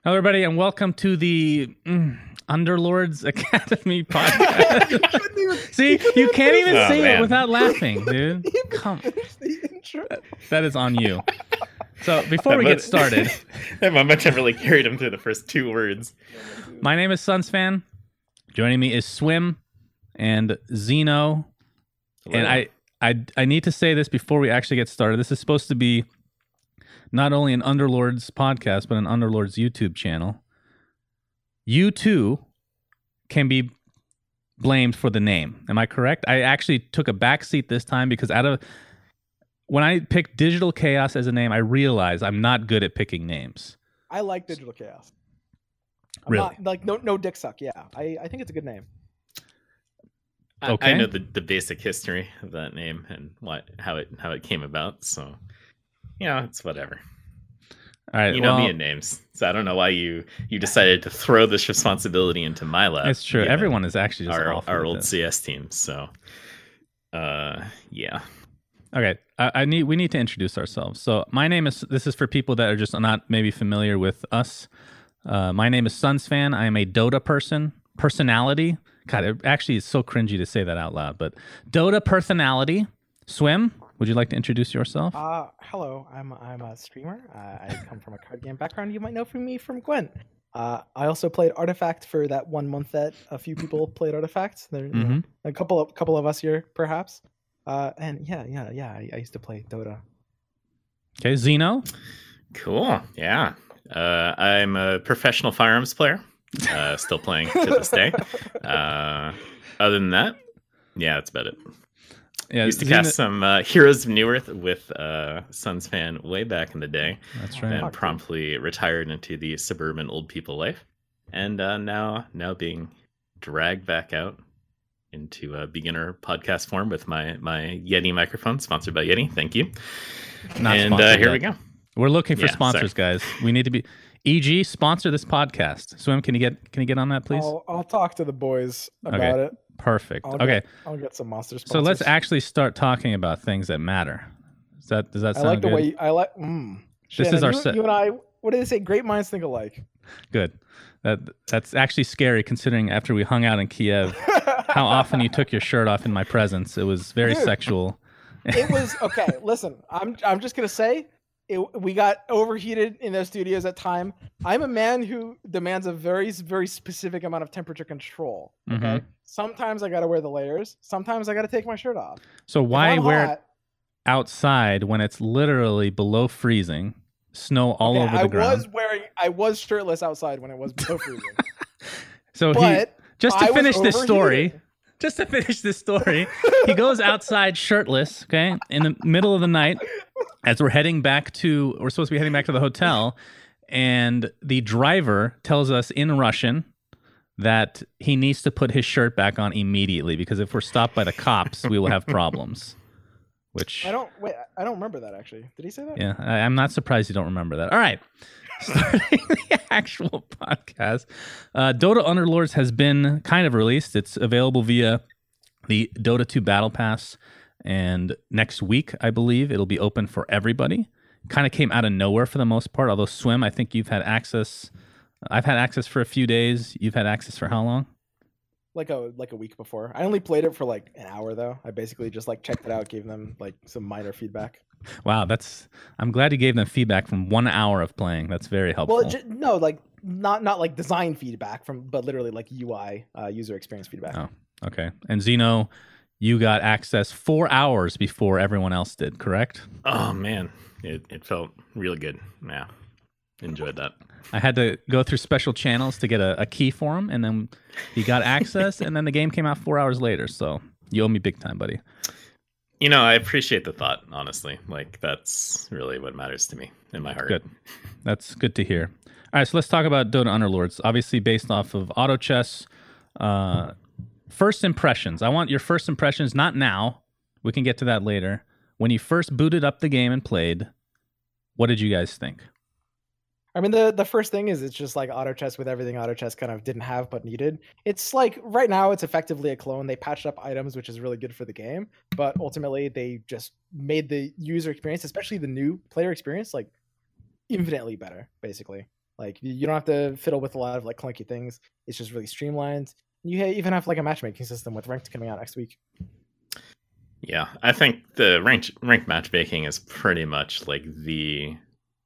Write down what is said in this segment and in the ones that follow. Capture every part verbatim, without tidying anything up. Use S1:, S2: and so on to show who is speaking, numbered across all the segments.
S1: Hello, everybody, and welcome to the mm, Underlords Academy podcast.
S2: even,
S1: See, you can't even
S3: Oh,
S1: say
S3: man.
S1: it without laughing, dude. Come, that is on you. So before
S3: That
S1: we
S3: mo-
S1: get started,
S3: that momentum really carried him through the first two words.
S1: my name is Sunsfan. Joining me is Swim and Zeno.
S3: Hello.
S1: And I, I, I need to say this before we actually get started. This is supposed to be not only an Underlords podcast, but an Underlords YouTube channel. You too can be blamed for the name. Am I correct? I actually took a back seat this time because out of when I picked Digital Chaos as a name, I realized I'm not good at picking names.
S2: I like Digital Chaos. I'm
S1: Really?
S2: Not, like no no dick suck. Yeah, I, I think it's a good name.
S3: I,
S1: Okay.
S3: I know the, the basic history of that name and what how it how it came about. So, you know, it's whatever.
S1: All right.
S3: You know
S1: well,
S3: me and names, so I don't know why you you decided to throw this responsibility into my lap.
S1: it's true.
S3: given
S1: Everyone is actually just
S3: our
S1: awful
S3: our
S1: with
S3: old
S1: this.
S3: C S team. So, uh, yeah.
S1: Okay, I, I need we need to introduce ourselves. So my name is. This is for people that are just not maybe familiar with us. Uh, my name is Sunsfan. I am a Dota person, personality. God, it actually is so cringy to say that out loud. But Dota personality. Swim. Would you like to introduce yourself?
S2: Uh, hello, I'm I'm a streamer. Uh, I come from a card game background. You might know from me from Gwent. Uh, I also played Artifact for that one month that a few people played Artifact. There, you know,
S1: Mhm.
S2: a couple of couple of us here, perhaps. Uh, and yeah, yeah, yeah. I, I used to play Dota.
S1: Okay, Zeno.
S3: Cool. Yeah. Uh, I'm a professional firearms player. Uh, still playing to this day. Uh, other than that, yeah, that's about it.
S1: Yeah,
S3: Used to
S1: Zeno-
S3: cast some uh, Heroes of Newerth with uh, Sunsfan way back in the day,
S1: That's right.
S3: and promptly retired into the suburban old people life, and uh, now now being dragged back out into a beginner podcast form with my my Yeti microphone, sponsored by Yeti. Thank you.
S1: Not
S3: and uh,
S1: sponsored
S3: here
S1: yet.
S3: we go.
S1: We're looking for
S3: Yeah,
S1: sponsors, guys. We need to be. E G sponsor this podcast. Swim, can you get can you get on that, please?
S2: I'll, I'll talk to the boys about
S1: Okay.
S2: it.
S1: Perfect.
S2: I'll
S1: Okay.
S2: Get, I'll get some monster sponsors.
S1: So let's actually start talking about things that matter. Does that does that
S2: I
S1: sound
S2: like the
S1: good?
S2: way you, I like. Mm.
S1: This is
S2: Shannon,
S1: our
S2: you,
S1: set.
S2: you and I. What do they say? Great minds think alike.
S1: Good. That that's actually scary considering after we hung out in Kiev, how often you took your shirt off in my presence. It was very
S2: Dude.
S1: sexual.
S2: It was okay. Listen, I'm I'm just gonna say, it, we got overheated in those studios at time. I'm a man who demands a very very specific amount of temperature control. Okay.
S1: Mhm.
S2: Sometimes I gotta wear the layers. Sometimes I gotta take my shirt off.
S1: So
S2: If
S1: why
S2: I'm
S1: wear it
S2: hot-
S1: outside when it's literally below freezing, snow all
S2: okay,
S1: over the
S2: I
S1: ground?
S2: was wearing. I was shirtless outside when it was below freezing.
S1: So he
S2: but
S1: just to
S2: I was
S1: finish this story,
S2: overheated.
S1: just to finish this story, he goes outside shirtless, okay, in the middle of the night as we're heading back to, we're supposed to be heading back to the hotel, and the driver tells us in Russian that he needs to put his shirt back on immediately because if we're stopped by the cops, we will have problems. Which,
S2: I don't wait. I don't remember that actually. Did he say that?
S1: yeah, I, I'm not surprised you don't remember that. All right. Starting the actual podcast, uh, Dota Underlords has been kind of released. It's available via the Dota two Battle Pass, and next week, I believe, it'll be open for everybody. Kind of came out of nowhere for the most part, although Swim, I think you've had access. I've had access for a few days. You've had access for how long?
S2: Like a like a week before. I only played it for like an hour though. I basically just like checked it out, gave them like some minor feedback.
S1: Wow, that's. I'm glad you gave them feedback from one hour of playing. That's very helpful.
S2: Well, ju- no, like not not like design feedback from, but literally like U I uh, user experience feedback.
S1: Oh. Okay. And Zeno, you got access four hours before everyone else did, correct?
S3: Oh man, it it felt really good. Yeah, enjoyed that.
S1: I had to go through special channels to get a, a key for him, and then he got access, and then the game came out four hours later. So you owe me big time, buddy.
S3: You know, I appreciate the thought. Honestly, like that's really what matters to me in my heart.
S1: Good. That's good to hear. All right, so let's talk about Dota Underlords. Obviously based off of Auto Chess. Uh, first impressions. I want your first impressions, not now. We can get to that later. When you first booted up the game and played, what did you guys think?
S2: I mean, the the first thing is it's just like Auto Chess with everything Auto Chess kind of didn't have but needed. It's like right now it's effectively a clone. They patched up items, which is really good for the game, but ultimately they just made the user experience, especially the new player experience, like infinitely better, basically. Like you don't have to fiddle with a lot of like clunky things. It's just really streamlined. You even have like a matchmaking system with ranked coming out next week.
S3: Yeah, I think the ranked ranked matchmaking is pretty much like the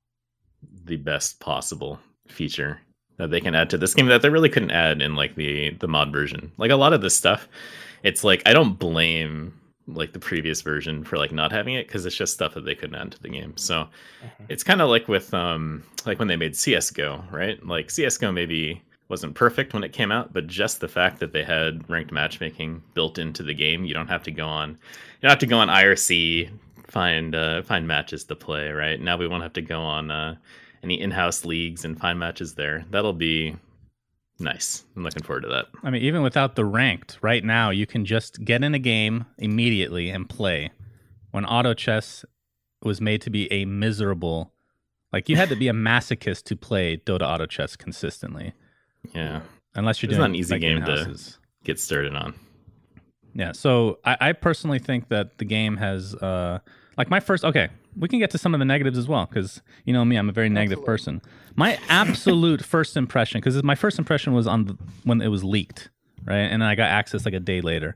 S3: the best possible feature that they can add to this game that they really couldn't add in like the the mod version. Like a lot of this stuff, it's like I don't blame like the previous version for like not having it because it's just stuff that they couldn't add to the game. So mm-hmm. It's kind of like with um like when they made C S G O, right? Like C S G O maybe wasn't perfect when it came out, but just the fact that they had ranked matchmaking built into the game, you don't have to go on you don't have to go on I R C, find uh find matches to play, right? Now we won't have to go on uh any in-house leagues and find matches there. That'll be nice. I'm looking forward to that.
S1: I mean, even without the ranked, right now you can just get in a game immediately and play. When auto chess was made to be a miserable, like you had to be a masochist to play Dota auto chess consistently.
S3: Yeah,
S1: unless you're
S3: it's
S1: doing
S3: not an easy
S1: like
S3: game
S1: in-houses.
S3: to get started on.
S1: Yeah, so I, I personally think that the game has, uh, like my first, okay, we can get to some of the negatives as well, because you know me, I'm a very negative Absolutely. person. My absolute first impression, because my first impression was on the, when it was leaked, right? And then I got access like a day later.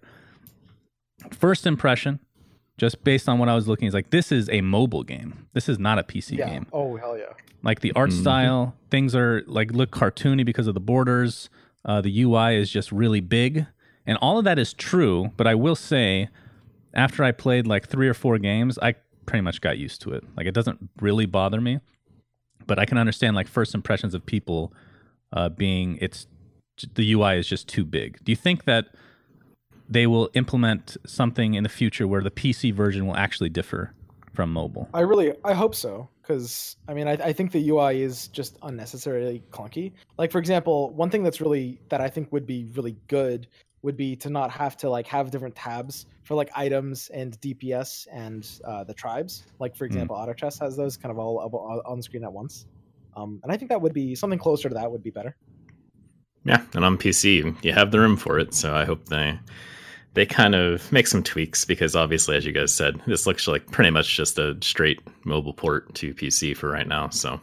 S1: First impression, just based on what I was looking, is like, this is a mobile game. This is not a P C
S2: yeah.
S1: game.
S2: Oh, hell yeah.
S1: Like the art mm-hmm. style, things are like look cartoony because of the borders. Uh, the U I is just really big. And all of that is true, but I will say, after I played like three or four games, I pretty much got used to it. Like it doesn't really bother me, but I can understand like first impressions of people uh, being it's the U I is just too big. Do you think that they will implement something in the future where the P C version will actually differ from mobile?
S2: I really, I hope so. Because, I mean, I, I think the U I is just unnecessarily clunky. Like, for example, one thing that's really, that I think would be really good would be to not have to, like, have different tabs for, like, items and D P S and uh, the tribes. Like, for example, mm. Auto Chess has those kind of all on the screen at once. Um, and I think that would be, something closer to that would be better.
S3: Yeah, and on P C, you have the room for it, so I hope they... They kind of make some tweaks because obviously, as you guys said, this looks like pretty much just a straight mobile port to P C for right now. So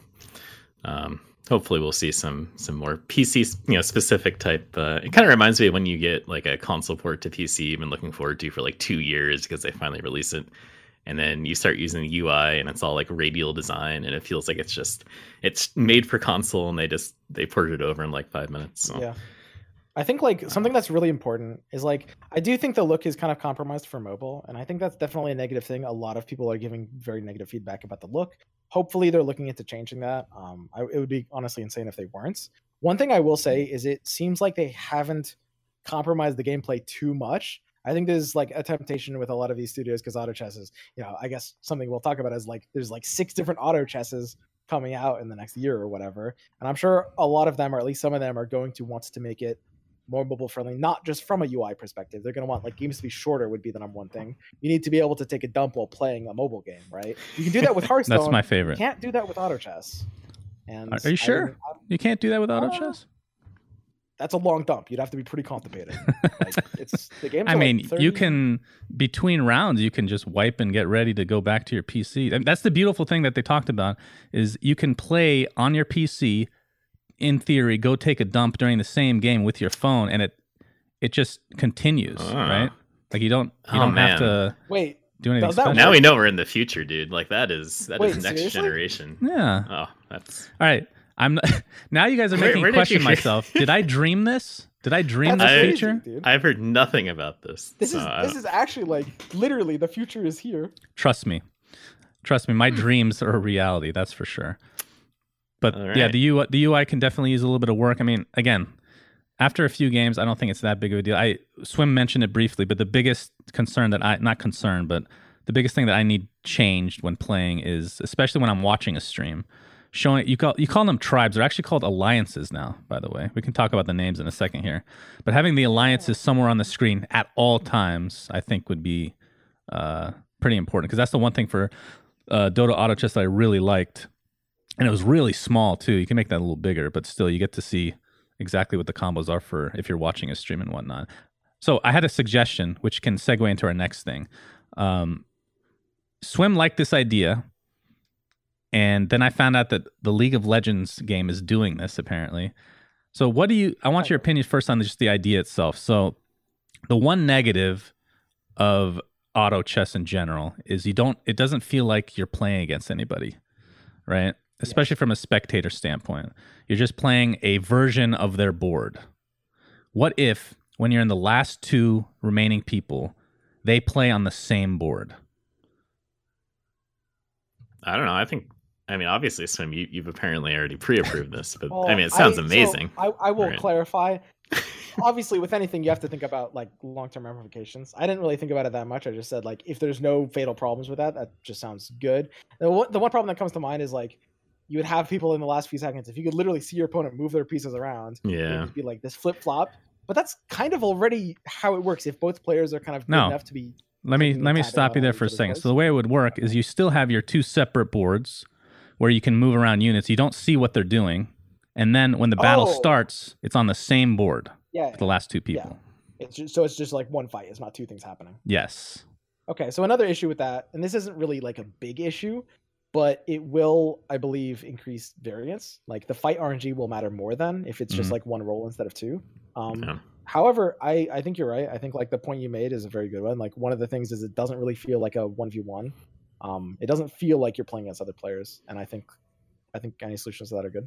S3: um, hopefully we'll see some some more P C, you know, specific type. Uh, it kind of reminds me of when you get like a console port to P C you've been looking forward to for like two years because they finally release it. And then you start using the U I and it's all like radial design and it feels like it's just it's made for console and they just they ported it over in like five minutes. So.
S2: Yeah. I think like something that's really important is like I do think the look is kind of compromised for mobile, and I think that's definitely a negative thing. A lot of people are giving very negative feedback about the look. Hopefully, they're looking into changing that. Um, I, it would be honestly insane if they weren't. One thing I will say is it seems like they haven't compromised the gameplay too much. I think there's like a temptation with a lot of these studios because auto chess is, you know, I guess something we'll talk about is like there's like six different auto chesses coming out in the next year or whatever, and I'm sure a lot of them, or at least some of them, are going to want to make it more mobile friendly, not just from a U I perspective. They're going to want like games to be shorter would be the number one thing. You need to be able to take a dump while playing a mobile game, right? You can do that with Hearthstone.
S1: That's my favorite.
S2: You can't do that with auto chess. And
S1: are you sure I, you can't do that with auto uh, chess?
S2: That's a long dump. You'd have to be pretty constipated. Like, it's the game.
S1: I mean,
S2: like thirty...
S1: you can between rounds, you can just wipe and get ready to go back to your P C. And that's the beautiful thing that they talked about is you can play on your P C. In theory, go take a dump during the same game with your phone, and it it just continues, uh, right? Like you don't you
S3: oh,
S1: don't
S3: man.
S1: have to
S2: wait
S1: do anything
S2: does that
S1: special.
S3: Now we know we're in the future, dude. Like that is that
S2: wait,
S3: is next
S2: seriously?
S3: generation.
S1: Yeah.
S3: Oh, that's
S1: all right. I'm not, now. You guys are making me question myself. Did I dream this? Did I dream
S2: That's
S1: this
S2: crazy,
S1: feature?
S2: Dude.
S3: I've heard nothing about this.
S2: This
S3: so
S2: is this is actually like literally the future is here.
S1: Trust me, trust me. My dreams are a reality. That's for sure. But right. yeah, the U I, the U I can definitely use a little bit of work. I mean, again, after a few games, I don't think it's that big of a deal. I Swim mentioned it briefly, but the biggest concern that I not concern, but the biggest thing that I need changed when playing is, especially when I'm watching a stream, showing you call you call them tribes. They're actually called alliances now. By the way, we can talk about the names in a second here. But having the alliances somewhere on the screen at all times, I think, would be uh, pretty important because that's the one thing for uh, Dota Auto Chess that I really liked. And it was really small, too. You can make that a little bigger, but still you get to see exactly what the combos are for if you're watching a stream and whatnot. So I had a suggestion, which can segue into our next thing. Um, Swim liked this idea. And then I found out that the League of Legends game is doing this apparently. So what do you, I want your opinion first on just the idea itself. So the one negative of auto chess in general is you don't, it doesn't feel like you're playing against anybody, right? Especially yes. from a spectator standpoint. You're just playing a version of their board. What if, when you're in the last two remaining people, they play on the same board?
S3: I don't know. I think, I mean, obviously, Swim, you, you've apparently already pre-approved this, but
S2: well,
S3: I mean, it sounds
S2: I,
S3: amazing.
S2: So I, I will
S3: right.
S2: clarify. Obviously, with anything, you have to think about like long-term ramifications. I didn't really think about it that much. I just said like, if there's no fatal problems with that, that just sounds good. The one, the one problem that comes to mind is like, you would have people in the last few seconds. If you could literally see your opponent move their pieces around,
S3: yeah,
S2: it would be like this flip-flop. But that's kind of already how it works. If both players are kind of good
S1: no.
S2: enough to be.
S1: Let me let me stop you there for a second. So the way it would work is you still have your two separate boards where you can move around units. You don't see what they're doing, and then when the battle
S2: oh.
S1: starts, it's on the same board.
S2: Yeah,
S1: for the last two people.
S2: Yeah. It's just, so it's just like one fight. It's not two things happening.
S1: Yes.
S2: Okay, so another issue with that, and this isn't really like a big issue, but it will, I believe, increase variance. Like the fight R N G will matter more then if it's just mm-hmm. like one roll instead of two. Um, yeah. However, I, I think you're right. I think like the point you made is a very good one. Like one of the things is it doesn't really feel like a one v one. Um, it doesn't feel like you're playing against other players, and I think I think any solutions to that are good.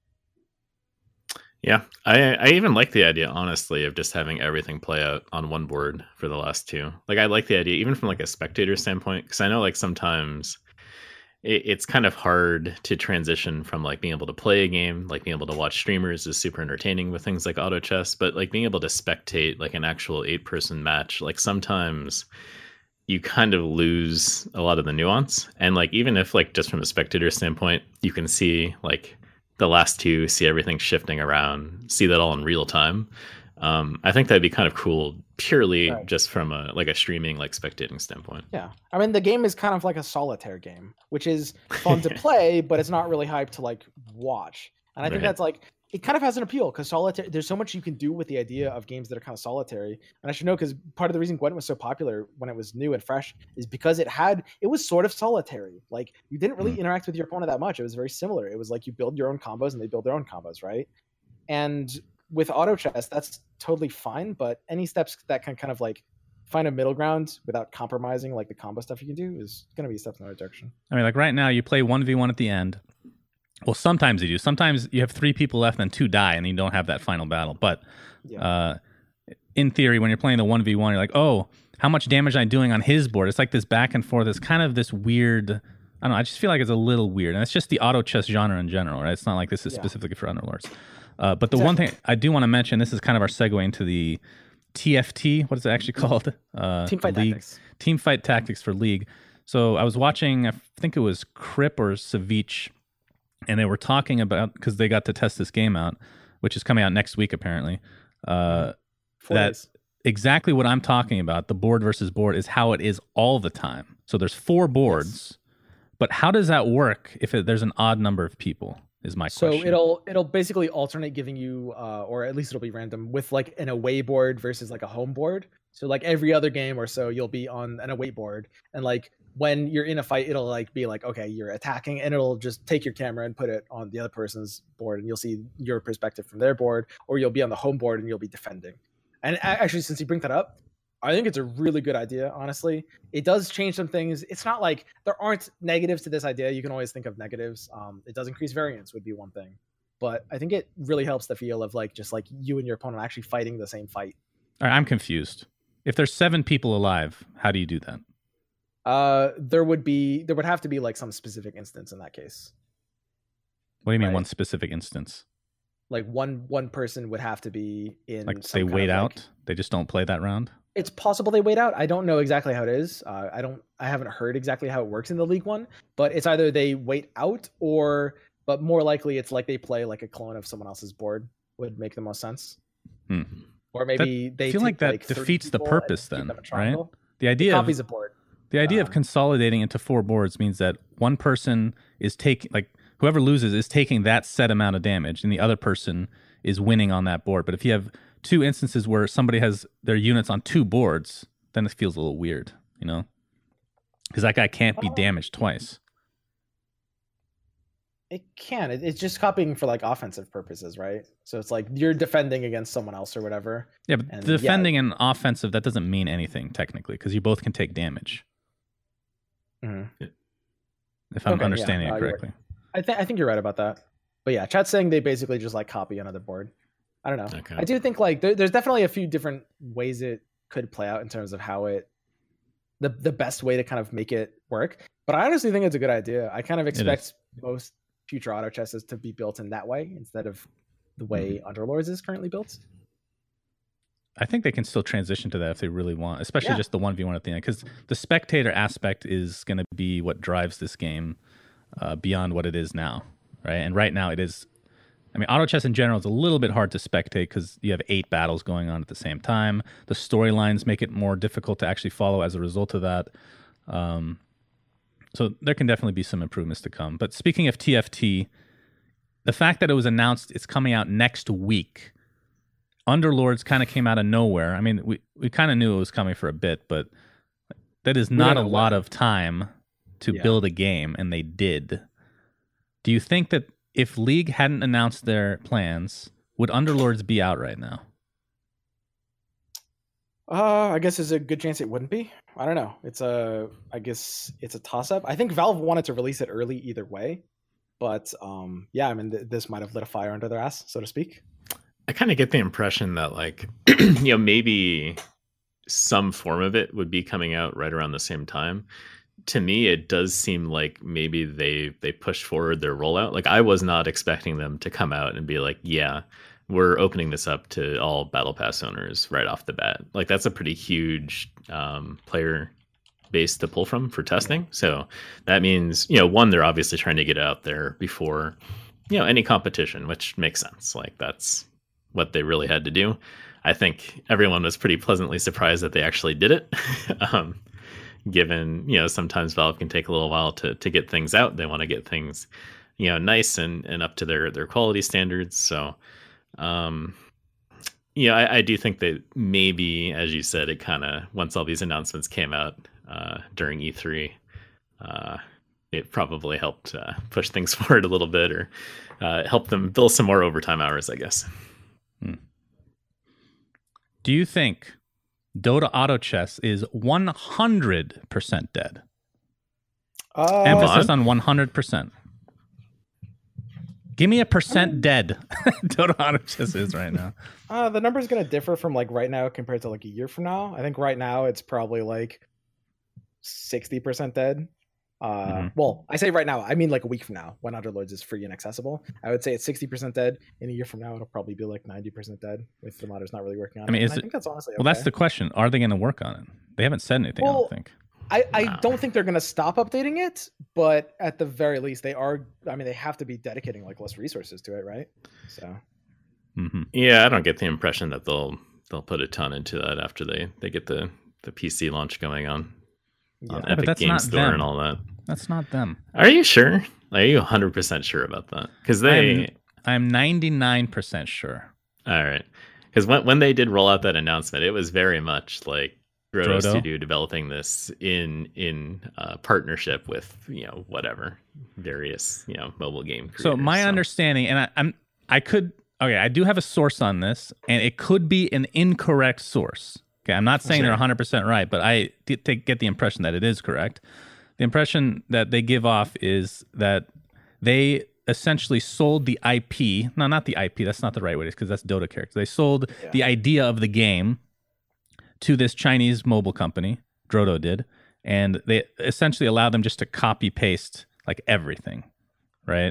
S3: Yeah, I I even like the idea, honestly, of just having everything play out on one board for the last two. Like, I like the idea, even from like a spectator standpoint, because I know like sometimes it, it's kind of hard to transition from like being able to play a game, like being able to watch streamers is super entertaining with things like auto chess, but like being able to spectate like an actual eight person match, like sometimes you kind of lose a lot of the nuance. And like even if like just from a spectator standpoint, you can see like the last two, see everything shifting around, see that all in real time. Um, I think that'd be kind of cool, purely right. just from a like a streaming, like spectating standpoint.
S2: Yeah, I mean the game is kind of like a solitaire game, which is fun to play, but it's not really hyped to like watch. And I think right. that's like it kind of has an appeal because solitaire. There's so much you can do with the idea of games that are kind of solitary. And I should know because part of the reason Gwent was so popular when it was new and fresh is because it had it was sort of solitary. Like you didn't really mm. interact with your opponent that much. It was very similar. It was like you build your own combos and they build their own combos, right? And with auto chess, that's totally fine. But any steps that can kind of like find a middle ground without compromising like the combo stuff you can do is going to be a step in the right direction.
S1: I mean, like right now, you play one v one at the end. Well, sometimes you do. Sometimes you have three people left and two die and you don't have that final battle. But yeah. uh, in theory, when you're playing the one v one, you're like, oh, how much damage am I doing on his board? It's like this back and forth. It's kind of this weird... I don't know. I just feel like it's a little weird. And it's just the auto chess genre in general, right? It's not like this is yeah. specifically for Underlords. Uh, but the exactly. one thing I do want to mention, this is kind of our segue into the T F T. What is it actually called? Uh,
S2: Team Fight
S1: League.
S2: Tactics. Team
S1: Fight Tactics for League. So I was watching, I think it was Crip or Savich, and they were talking about, because they got to test this game out, which is coming out next week apparently, uh, that days. Exactly what I'm talking about, the board versus board, is how it is all the time. So there's four boards, yes. but how does that work if it, there's an odd number of people? Is my
S2: so
S1: question.
S2: it'll it'll basically alternate giving you, uh, or at least it'll be random, with like an away board versus like a home board. So like every other game or so, you'll be on an away board, and like when you're in a fight, it'll like be like, okay, you're attacking, and it'll just take your camera and put it on the other person's board, and you'll see your perspective from their board, or you'll be on the home board and you'll be defending. And actually, since you bring that up, I think it's a really good idea, honestly. It does change some things. It's not like there aren't negatives to this idea. You can always think of negatives. Um, it does increase variance would be one thing. But I think it really helps the feel of like just like you and your opponent actually fighting the same fight.
S1: All right, I'm confused. If there's seven people alive, how do you do that?
S2: Uh, there would be there would have to be like some specific instance in that case.
S1: What do you mean
S2: right?
S1: one specific instance?
S2: Like one one person would have to be in
S1: like
S2: some
S1: they
S2: kind
S1: wait
S2: of,
S1: out?
S2: Like,
S1: they just don't play that round?
S2: It's possible they wait out. I don't know exactly how it is. Uh, I don't. I haven't heard exactly how it works in the League One, but it's either they wait out or, but more likely it's like they play like a clone of someone else's board would make the most sense.
S1: Hmm.
S2: Or maybe
S1: that,
S2: they
S1: I feel
S2: take,
S1: like that
S2: like
S1: defeats the purpose then, right? The idea
S2: copies
S1: of
S2: a board.
S1: The idea
S2: um,
S1: of consolidating into four boards means that one person is taking, like whoever loses is taking that set amount of damage, and the other person is winning on that board. But if you have two instances where somebody has their units on two boards, then it feels a little weird, you know? Because that guy can't be damaged twice.
S2: It can. It, it's just copying for like offensive purposes, right? So it's like you're defending against someone else or whatever.
S1: Yeah, but
S2: And,
S1: defending
S2: yeah.
S1: and offensive, that doesn't mean anything technically because you both can take damage.
S2: Mhm.
S1: If I'm
S2: Okay, yeah,
S1: understanding
S2: uh,
S1: it
S2: you're
S1: correctly.
S2: I think I think you're right about that. But yeah, chat's saying they basically just like copy another board. I don't know.
S3: Okay.
S2: I do think like there, there's definitely a few different ways it could play out in terms of how it the the best way to kind of make it work. But I honestly think it's a good idea. I kind of expect most future auto chesses to be built in that way instead of the way
S1: Mm-hmm.
S2: Underlords is currently built.
S1: I think they can still transition to that if they really want, especially
S2: Yeah.
S1: just the one v one at the end, because the spectator aspect is going to be what drives this game uh, beyond what it is now, right? And right now it is, I mean, auto chess in general is a little bit hard to spectate because you have eight battles going on at the same time. The storylines make it more difficult to actually follow as a result of that. Um, so there can definitely be some improvements to come. But speaking of T F T, the fact that it was announced it's coming out next week, Underlords kind of came out of nowhere. I mean, we, we kind of knew it was coming for a bit, but that is not a
S2: know
S1: lot
S2: when.
S1: of time to
S2: Yeah.
S1: build a game, and they did. Do you think that if League hadn't announced their plans, would Underlords be out right now?
S2: Uh, I guess there's a good chance it wouldn't be. I don't know. It's a, I guess it's a toss up. I think Valve wanted to release it early either way, but um, yeah, I mean, th- this might have lit a fire under their ass, so to speak.
S3: I kind of get the impression that, like, you know, maybe some form of it would be coming out right around the same time. To me, it does seem like maybe they they pushed forward their rollout. Like, I was not expecting them to come out and be like, yeah, we're opening this up to all Battle Pass owners right off the bat. Like, that's a pretty huge um, player base to pull from for testing. So that means, you know, one, they're obviously trying to get it out there before, you know, any competition, which makes sense. Like, that's what they really had to do. I think everyone was pretty pleasantly surprised that they actually did it. um, given, you know, sometimes Valve can take a little while to to get things out. They want to get things, you know, nice and, and up to their, their quality standards. So, um, yeah, I, I do think that maybe, as you said, it kind of, once all these announcements came out uh, during E three, uh, it probably helped uh, push things forward a little bit, or uh, help them bill some more overtime hours, I guess.
S1: Hmm. Do you think Dota Auto Chess is one hundred percent dead?
S2: Uh,
S1: Emphasis on one hundred percent. Give me a percent dead. Dota Auto Chess is right now.
S2: Uh, the number is going to differ from like right now compared to like a year from now. I think right now it's probably like sixty percent dead. Uh,
S1: Mhm.
S2: Well, I say right now, I mean like a week from now when Underlords is free and accessible. I would say it's sixty percent dead. In a year from now, it'll probably be like ninety percent dead if the modder's not really working on
S1: I mean,
S2: it.
S1: is
S2: And
S1: it-
S2: I think that's honestly
S1: Well,
S2: okay.
S1: that's the question. Are they going to work on it? They haven't said anything, I
S2: Well,
S1: don't think.
S2: I, I
S3: No.
S2: don't think they're going to stop updating it, but at the very least, they are. I mean, they have to be dedicating like less resources to it, right? So
S1: hmm
S3: Yeah, I don't get the impression that they'll they'll put a ton into that after they, they get the, the P C launch going on.
S2: yeah,
S3: on
S1: but
S3: Epic
S1: that's
S3: Game
S1: not
S3: Store
S1: them.
S3: and all that.
S1: That's not them.
S3: Are you sure? Are you one hundred percent sure about that? Because they...
S1: I'm ninety-nine percent sure.
S3: All right. Because when, when they did roll out that announcement, it was very much like Grotto
S1: Grotto?
S3: Studio developing this in in uh, partnership with, you know, whatever, various, you know, mobile game creators.
S1: So my understanding, and I, I'm, I could, okay, I do have a source on this, and it could be an incorrect source. Okay, I'm not saying
S3: Sure.
S1: they're one hundred percent right, but I did take, get the impression that it is correct. The impression that they give off is that they essentially sold the I P. No, not the I P. That's not the right way, because that's Dota characters. They sold
S2: Yeah.
S1: the idea of the game to this Chinese mobile company, Grotto did, and they essentially allowed them just to copy paste like everything, right?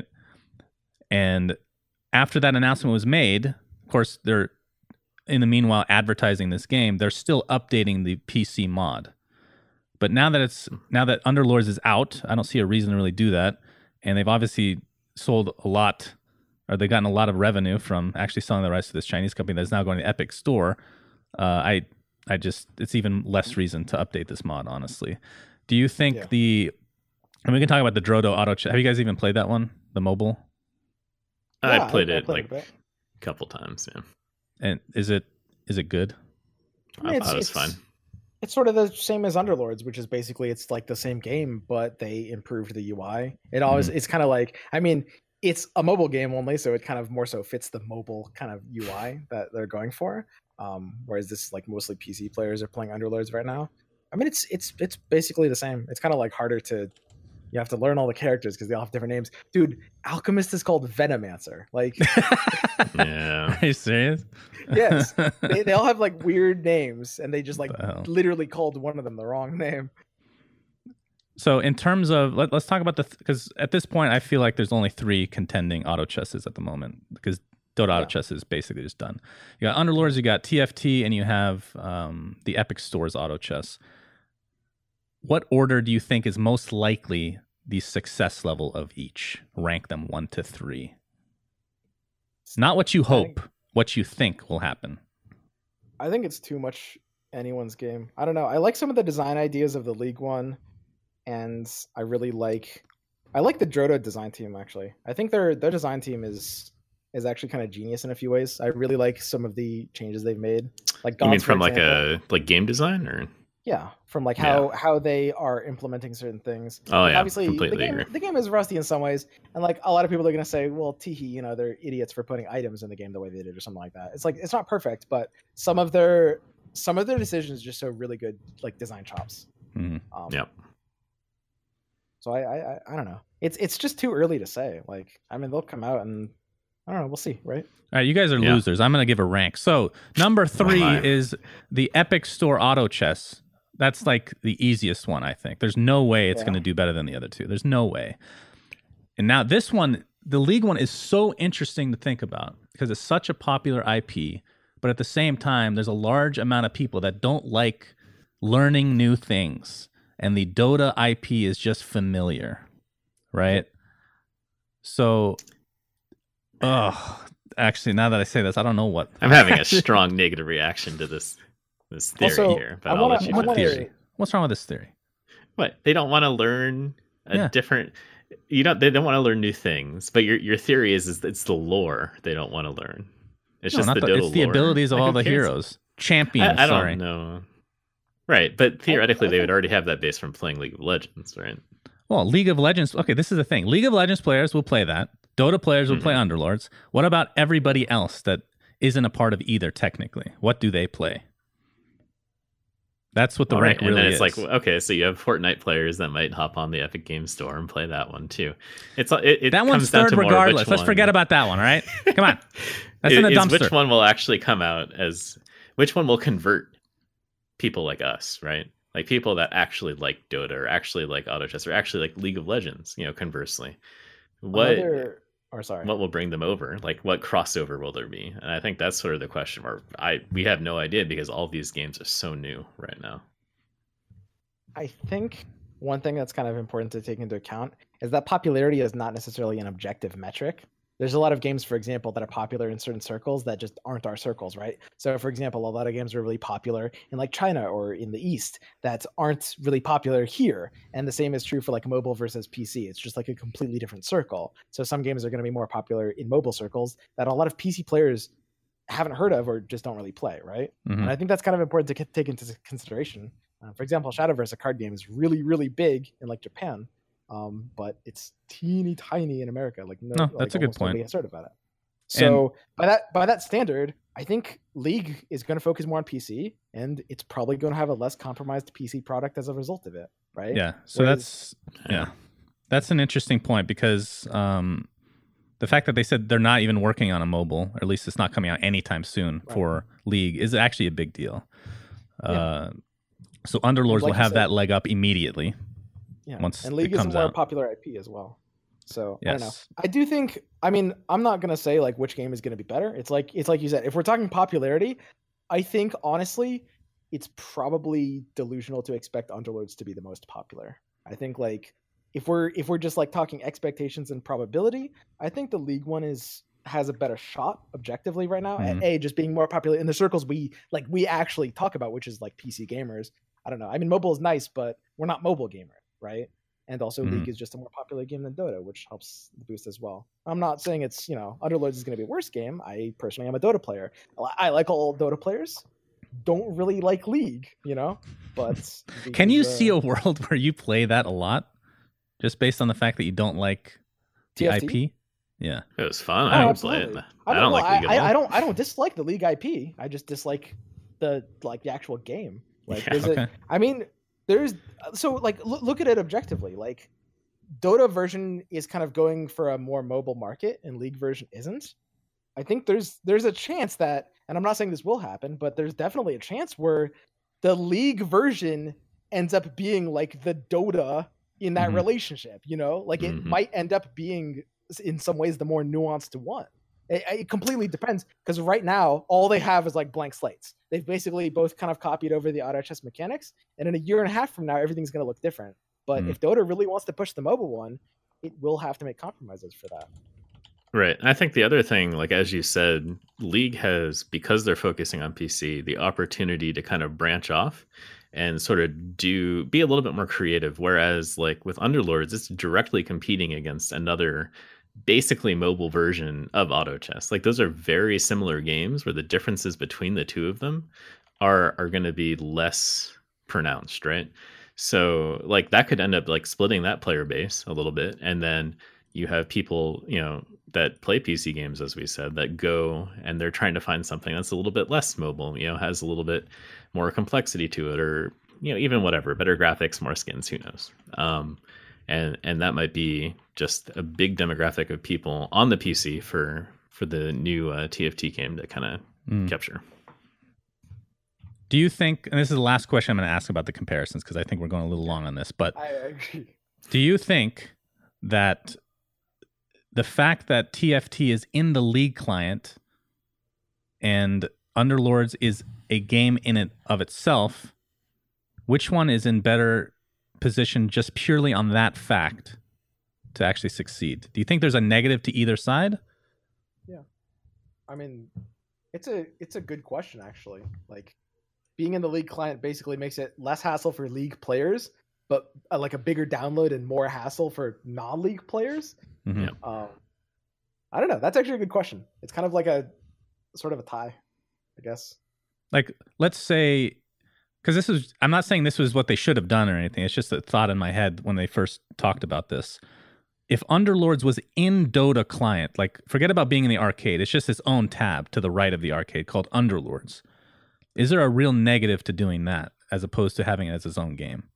S1: And after that announcement was made, of course, they're in the meanwhile advertising this game. They're still updating the P C mod. But now that it's now that Underlords is out, I don't see a reason to really do that. And they've obviously sold a lot, or they've gotten a lot of revenue from actually selling the rights to this Chinese company that's now going to the Epic Store. Uh, I I just it's even less reason to update this mod, honestly. Do you think
S2: Yeah.
S1: the and we can talk about the Drodo auto chat. Have you guys even played that one, the mobile?
S3: I
S2: Yeah,
S3: played
S2: I
S3: it
S2: played
S3: like
S2: a bit.
S3: a couple times. Yeah,
S1: And is it is it good?
S2: I mean,
S3: I
S2: it's-
S3: thought it was
S2: it's-
S3: fun.
S2: It's sort of the same as Underlords, which is basically it's like the same game, but they improved the U I. It always
S1: Mm-hmm.
S2: it's kind of like I mean, it's a mobile game only, so it kind of more so fits the mobile kind of U I that they're going for. Um, whereas this like mostly P C players are playing Underlords right now. I mean, it's it's it's basically the same. It's kind of like harder to. You have to learn all the characters because they all have different names. Dude, Alchemist is called Venomancer. Like,
S3: Yeah.
S1: Are you serious?
S2: yes, they, they all have like weird names, and they just like
S1: What the hell?
S2: literally called one of them the wrong name.
S1: So in terms of let, let's talk about the because at this point I feel like there's only three contending auto chesses at the moment because Dota
S2: Yeah.
S1: auto chess is basically just done. You got Underlords, you got T F T, and you have um, the Epic Store's auto chess. What order do you think is most likely the success level of each? Rank them one to three. Not what you hope, what you think will happen.
S2: I think it's too much anyone's game. I don't know. I like some of the design ideas of the League one, and I really like I like the Dota design team actually. I think their their design team is is actually kind of genius in a few ways. I really like some of the changes they've made. Like
S3: You mean
S2: Gods, for
S3: from like
S2: example.
S3: a like game design or?
S2: Yeah, from like how how they are implementing certain things.
S3: Oh
S2: Like,
S3: yeah,
S2: obviously the
S3: completely
S2: game
S3: agree.
S2: the game is rusty in some ways, and like a lot of people are gonna say, well, teehee, you know, they're idiots for putting items in the game the way they did or something like that. It's like it's not perfect, but some of their some of their decisions just show really good like design chops.
S1: Mhm.
S2: Um,
S3: Yep.
S2: So I, I I I don't know. It's it's just too early to say. Like I mean, they'll come out and I don't know. We'll see, right?
S1: All right, you guys are
S3: Yeah.
S1: losers. I'm going to give a rank. So number three
S3: my.
S1: is the Epic Store auto chess. That's like the easiest one, I think. There's no way it's
S2: Yeah.
S1: going to do better than the other two. There's no way. And now this one, the League one is so interesting to think about because it's such a popular I P, but at the same time, there's a large amount of people that don't like learning new things. And the Dota I P is just familiar, right? So, oh, actually, now that I say this, I don't know what.
S3: I'm having a strong negative reaction to this this theory
S2: Also,
S3: here, but
S2: I
S3: I'll
S2: wanna-
S3: let you
S2: I
S1: What
S2: wanna-
S3: finish.
S1: theory? What's wrong with this theory?
S3: What? They don't want to learn a
S1: Yeah.
S3: different you don't they don't want to learn new things, but your your theory is is it's the lore they don't want to learn. It's
S1: No,
S3: just
S1: not
S3: the,
S1: the,
S3: Dota
S1: it's the
S3: lore.
S1: abilities of
S3: Like,
S1: all
S3: who
S1: the
S3: cares?
S1: heroes. Champions,
S3: I, I don't
S1: sorry.
S3: know. Right, but theoretically
S2: I
S3: they would
S2: think-
S3: already have that base from playing League of Legends, right?
S1: Well, League of Legends. Okay, this is the thing. League of Legends players will play that. Dota players will
S3: Mhm.
S1: play Underlords. What about everybody else that isn't a part of either technically? What do they play? That's what the
S3: All
S1: rank
S3: right,
S1: really
S3: and then it's
S1: is.
S3: like okay, so you have Fortnite players that might hop on the Epic Games Store and play that one too. It's it, it
S1: that
S3: comes
S1: one's
S3: down
S1: third
S3: to more
S1: regardless.
S3: which
S1: Let's
S3: one-
S1: forget about that one, all right? Come on. That's in the
S3: is
S1: dumpster.
S3: which one will actually come out as which one will convert people like us, right? Like people that actually like Dota or actually like auto chess or actually like League of Legends, you know, conversely. What
S2: Another, or sorry.
S3: what will bring them over? Like what crossover will there be? And I think that's sort of the question where I we have no idea because all these games are so new right now.
S2: I think one thing that's kind of important to take into account is that popularity is not necessarily an objective metric. There's a lot of games, for example, that are popular in certain circles that just aren't our circles, right? So, for example, a lot of games are really popular in like China or in the East that aren't really popular here. And the same is true for like mobile versus P C. It's just like a completely different circle. So some games are going to be more popular in mobile circles that a lot of P C players haven't heard of or just don't really play, right?
S1: Mhm.
S2: And I think that's kind of important to c- take into consideration. Uh, for example, Shadowverse, a card game, is really, really big in like Japan, um, but it's teeny tiny in America. Like, no,
S1: No,
S2: like,
S1: that's a good
S2: almost nobody
S1: point.
S2: has heard about it. So by that by that standard, I think League is going to focus more on P C, and it's probably going to have a less compromised P C product as a result of it, right?
S1: Yeah. So
S2: Whereas-
S1: that's yeah. That's an interesting point because um, the fact that they said they're not even working on a mobile, or at least it's not coming out anytime soon
S2: Right.
S1: for League, is actually a big deal.
S2: Yeah.
S1: Uh, so Underlords
S2: Like
S1: will
S2: you
S1: have
S2: said-
S1: that leg up immediately.
S2: Yeah.
S1: once
S2: and
S1: it
S2: League is a
S1: comes
S2: more
S1: out.
S2: popular I P as well. So I don't know.
S1: Yes.
S2: I do think. I mean, I'm not gonna say like which game is gonna be better. It's like it's like you said. If we're talking popularity, I think honestly, it's probably delusional to expect Underlords to be the most popular. I think like if we're if we're just like talking expectations and probability, I think the League one is has a better shot objectively right now.
S1: Mhm.
S2: At A, just being more popular in the circles we like we actually talk about, which is like P C gamers. I don't know. I mean, mobile is nice, but we're not mobile gamers, right? And also,
S1: Mhm.
S2: League is just a more popular game than Dota, which helps the boost as well. I'm not saying it's, you know, Underlords is going to be a worse game. I personally am a Dota player. I like all Dota players. Don't really like League, you know? But
S1: Can you
S2: because, uh,
S1: see a world where you play that a lot, just based on the fact that you don't like the
S2: T F T?
S1: I P? Yeah,
S3: it was fun.
S2: Oh,
S3: I would play it.
S2: absolutely.
S3: I
S2: I
S3: don't
S2: don't,
S3: like
S2: I,
S3: League at
S2: I,
S3: all.
S2: I don't I don't dislike the League I P. I just dislike the like the actual game. Like
S3: Yeah,
S2: there's
S1: okay.
S2: a, I mean, there's so like look, look at it objectively. Like Dota version is kind of going for a more mobile market, and League version isn't. I think there's there's a chance that, and I'm not saying this will happen, but there's definitely a chance where the League version ends up being like the Dota in that
S1: Mhm.
S2: relationship. You know, like it
S3: Mhm.
S2: might end up being in some ways the more nuanced one. It, it completely depends, because right now all they have is like blank slates. They've basically both kind of copied over the auto chess mechanics, and in a year and a half from now, everything's going to look different. But
S1: Mm.
S2: if Dota really wants to push the mobile one, it will have to make compromises for that.
S3: Right. And I think the other thing, like as you said, League has, because they're focusing on P C, the opportunity to kind of branch off and sort of do be a little bit more creative. Whereas like with Underlords, it's directly competing against another basically mobile version of auto chess. Like those are very similar games where the differences between the two of them are are going to be less pronounced, right? So like that could end up like splitting that player base a little bit, and then you have people, you know, that play P C games, as we said, that go and they're trying to find something that's a little bit less mobile, you know, has a little bit more complexity to it, or you know, even whatever, better graphics, more skins, who knows? Um, and and that might be just a big demographic of people on the P C for for the new uh, T F T game to kind of
S1: Mm.
S3: capture.
S1: Do you think, and this is the last question I'm going to ask about the comparisons, because I think we're going a little long on this, but
S2: I agree.
S1: do you think that the fact that T F T is in the League client and Underlords is a game in it of itself, which one is in better position just purely on that fact to actually succeed? Do you think there's a negative to either side?
S2: I mean, it's a it's a good question actually. Like being in the League client basically makes it less hassle for League players, but uh, like a bigger download and more hassle for non-League players.
S1: Mhm.
S3: Yeah.
S2: Um, I don't know. That's actually a good question. It's kind of like a sort of a tie, I guess.
S1: Like, let's say, because this is, I'm not saying this was what they should have done or anything. It's just a thought in my head when they first talked about this. If Underlords was in Dota client, like forget about being in the arcade, it's just its own tab to the right of the arcade called Underlords. Is there a real negative to doing that as opposed to having it as its own game?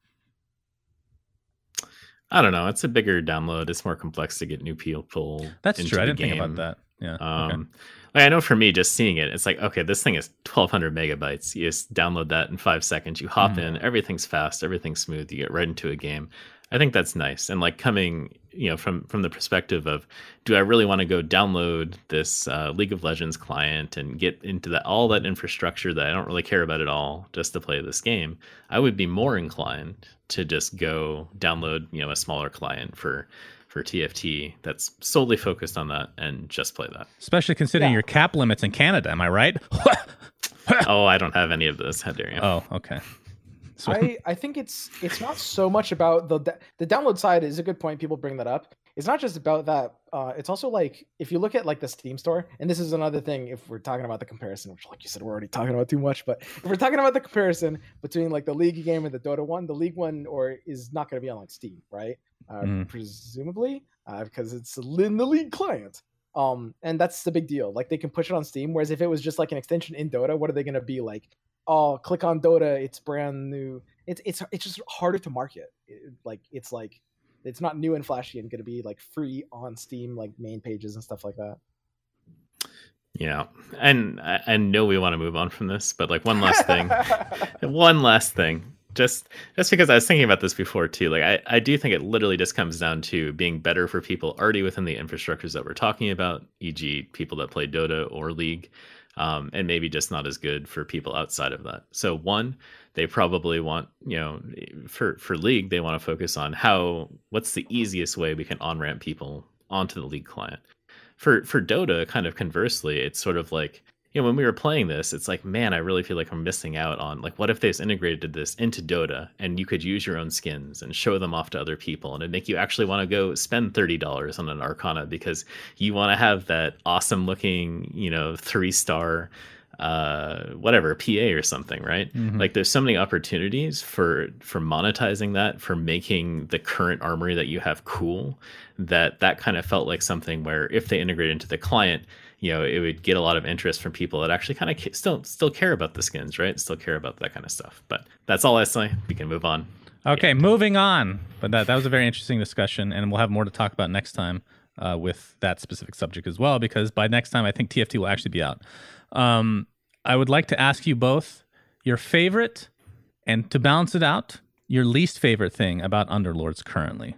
S3: I don't know. It's a bigger download. It's more complex to get new people.
S1: That's
S3: into
S1: true. I
S3: the
S1: didn't think
S3: game.
S1: about that. Yeah.
S3: Um,
S1: okay.
S3: like I know for me, just seeing it, it's like, okay, this thing is twelve hundred megabytes. You just download that in five seconds. You hop
S1: Mhm.
S3: in, everything's fast, everything's smooth. You get right into a game. I think that's nice. And like coming, you know, from from the perspective of, do I really want to go download this uh, League of Legends client and get into that all that infrastructure that I don't really care about at all just to play this game? I would be more inclined to just go download, you know, a smaller client for for T F T that's solely focused on that and just play that.
S1: Especially considering
S2: Yeah.
S1: your cap limits in Canada. Am I right?
S3: Oh, I don't have any of this. How dare you?
S1: Oh, okay. So,
S2: I, I think it's it's not so much about the the download side is a good point. People bring that up. It's not just about that. Uh, it's also like if you look at like the Steam store, and this is another thing. If we're talking about the comparison, which like you said, we're already talking about too much. But if we're talking about the comparison between like the League game and the Dota one, the League one or is not going to be on like Steam, right? Uh,
S1: Mm.
S2: Presumably, uh, because it's in the League client. Um, and that's the big deal. Like they can push it on Steam. Whereas if it was just like an extension in Dota, what are they going to be like? Oh, click on Dota. It's brand new. It's it's it's just harder to market. It, like it's like it's not new and flashy and going to be like free on Steam, like main pages and stuff like that.
S3: Yeah, and I, I know we want to move on from this, but like one last thing, one last thing. Just just because I was thinking about this before too. Like I, I do think it literally just comes down to being better for people already within the infrastructures that we're talking about, for example people that play Dota or League, um, and maybe just not as good for people outside of that. So one, they probably want, you know, for, for League, they want to focus on how, what's the easiest way we can on-ramp people onto the League client. For for Dota, kind of conversely, it's sort of like, you know, when we were playing this, it's like, man, I really feel like I'm missing out on, like, what if they integrated this into Dota and you could use your own skins and show them off to other people, and it'd make you actually want to go spend thirty dollars on an Arcana because you want to have that awesome looking, you know, three star uh whatever P A or something, right?
S1: Mhm.
S3: Like there's so many opportunities for for monetizing that, for making the current armory that you have cool, that that kind of felt like something where if they integrate into the client, you know, it would get a lot of interest from people that actually kind of ca- still still care about the skins, right? Still care about that kind of stuff. But that's all I say. We can move on.
S1: Okay, moving on. But that, that was a very interesting discussion, and we'll have more to talk about next time uh, with that specific subject as well, because by next time, I think T F T will actually be out. Um, I would like to ask you both your favorite, and to balance it out, your least favorite thing about Underlords currently.